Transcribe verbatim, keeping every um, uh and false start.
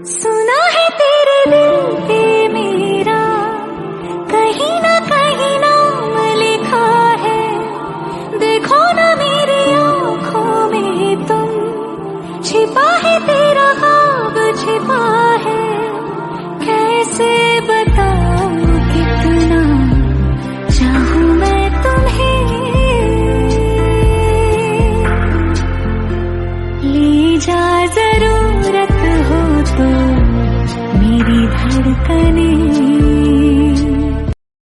सुना है तेरे दिल पे मेरा कहीं ना कहीं नाम लिखा है। देखो ना मेरी आँखों में तुम, छिपा है तेरा ख्वाब छिपा है। कैसे बताऊं कितना चाहूं मैं तुम्हें। ले जा जरूरत हो तो मेरी धड़कने।